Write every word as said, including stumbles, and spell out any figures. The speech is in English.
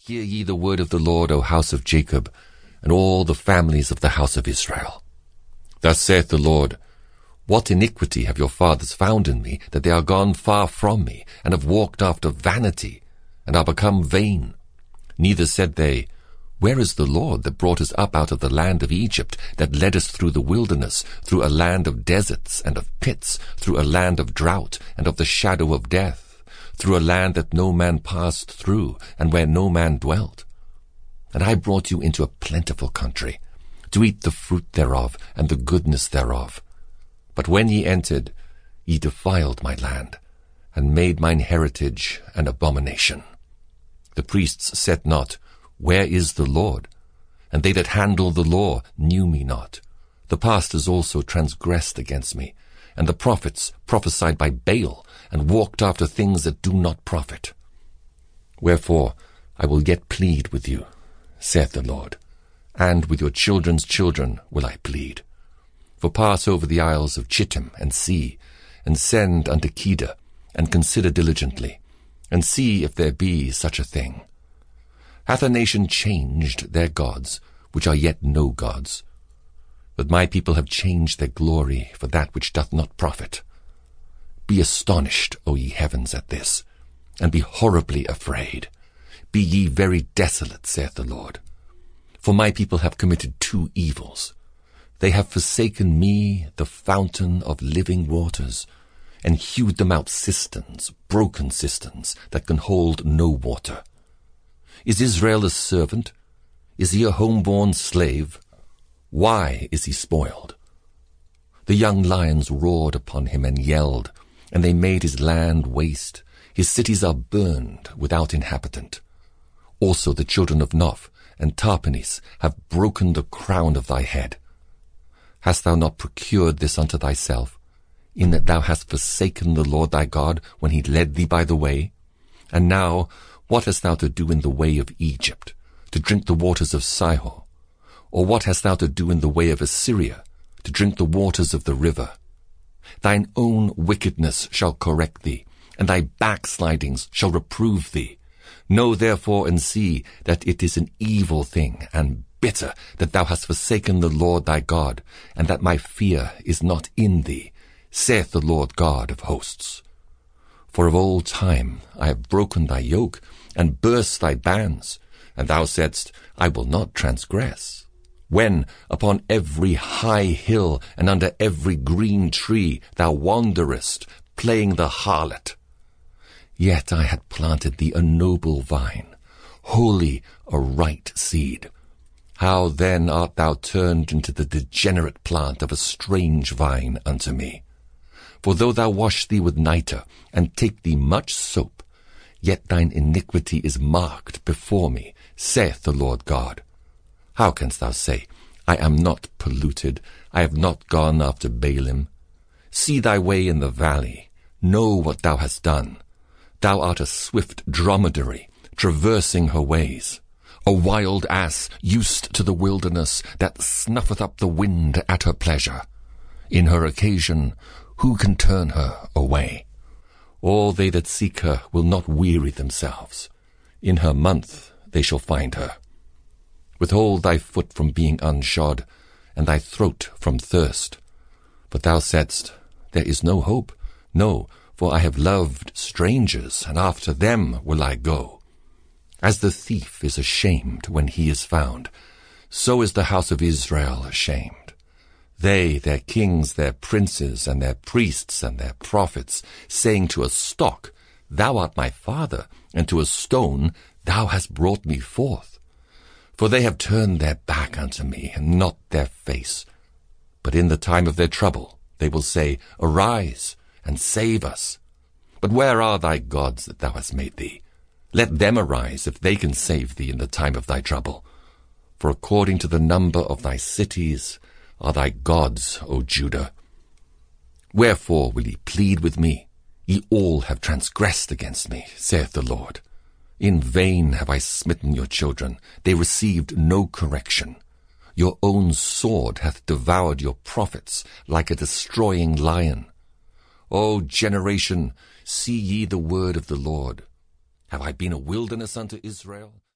Hear ye the word of the Lord, O house of Jacob, and all the families of the house of Israel. Thus saith the Lord, What iniquity have your fathers found in me, that they are gone far from me, and have walked after vanity, and are become vain? Neither said they, Where is the Lord that brought us up out of the land of Egypt, that led us through the wilderness, through a land of deserts and of pits, through a land of drought and of the shadow of death, through a land that no man passed through, and where no man dwelt? And I brought you into a plentiful country, to eat the fruit thereof, and the goodness thereof. But when ye entered, ye defiled my land, and made mine heritage an abomination. The priests said not, Where is the Lord? And they that handle the law knew me not. The pastors also transgressed against me, and the prophets prophesied by Baal, and walked after things that do not profit. Wherefore I will yet plead with you, saith the Lord, and with your children's children will I plead. For pass over the isles of Chittim, and see, and send unto Kedar, and consider diligently, and see if there be such a thing. Hath a nation changed their gods, which are yet no gods? But my people have changed their glory for that which doth not profit. Be astonished, O ye heavens, at this, and be horribly afraid. Be ye very desolate, saith the Lord. For my people have committed two evils. They have forsaken me, the fountain of living waters, and hewed them out cisterns, broken cisterns, that can hold no water. Is Israel a servant? Is he a home-born slave? Why is he spoiled? The young lions roared upon him and yelled, and they made his land waste. His cities are burned without inhabitant. Also the children of Noph and Tarpanes have broken the crown of thy head. Hast thou not procured this unto thyself, in that thou hast forsaken the Lord thy God when he led thee by the way? And now, what hast thou to do in the way of Egypt, to drink the waters of Sihor? Or what hast thou to do in the way of Assyria, to drink the waters of the river? Thine own wickedness shall correct thee, and thy backslidings shall reprove thee. Know therefore and see that it is an evil thing and bitter that thou hast forsaken the Lord thy God, and that my fear is not in thee, saith the Lord God of hosts. For of old time I have broken thy yoke, and burst thy bands, and thou saidst, I will not transgress. When upon every high hill and under every green tree thou wanderest, playing the harlot. Yet I had planted thee a noble vine, wholly a right seed. How then art thou turned into the degenerate plant of a strange vine unto me? For though thou wash thee with nitre, and take thee much soap, yet thine iniquity is marked before me, saith the Lord God. How canst thou say, I am not polluted, I have not gone after Baalim? See thy way in the valley, know what thou hast done. Thou art a swift dromedary, traversing her ways, a wild ass used to the wilderness, that snuffeth up the wind at her pleasure. In her occasion, who can turn her away? All they that seek her will not weary themselves. In her month they shall find her. Withhold thy foot from being unshod, and thy throat from thirst. But thou saidst, There is no hope. No, for I have loved strangers, and after them will I go. As the thief is ashamed when he is found, so is the house of Israel ashamed. They, their kings, their princes, and their priests, and their prophets, saying to a stock, Thou art my father, and to a stone, Thou hast brought me forth. For they have turned their back unto me, and not their face. But in the time of their trouble they will say, Arise, and save us. But where are thy gods that thou hast made thee? Let them arise, if they can save thee in the time of thy trouble. For according to the number of thy cities are thy gods, O Judah. Wherefore will ye plead with me? Ye all have transgressed against me, saith the Lord. In vain have I smitten your children, they received no correction. Your own sword hath devoured your prophets like a destroying lion. O generation, see ye the word of the Lord. Have I been a wilderness unto Israel?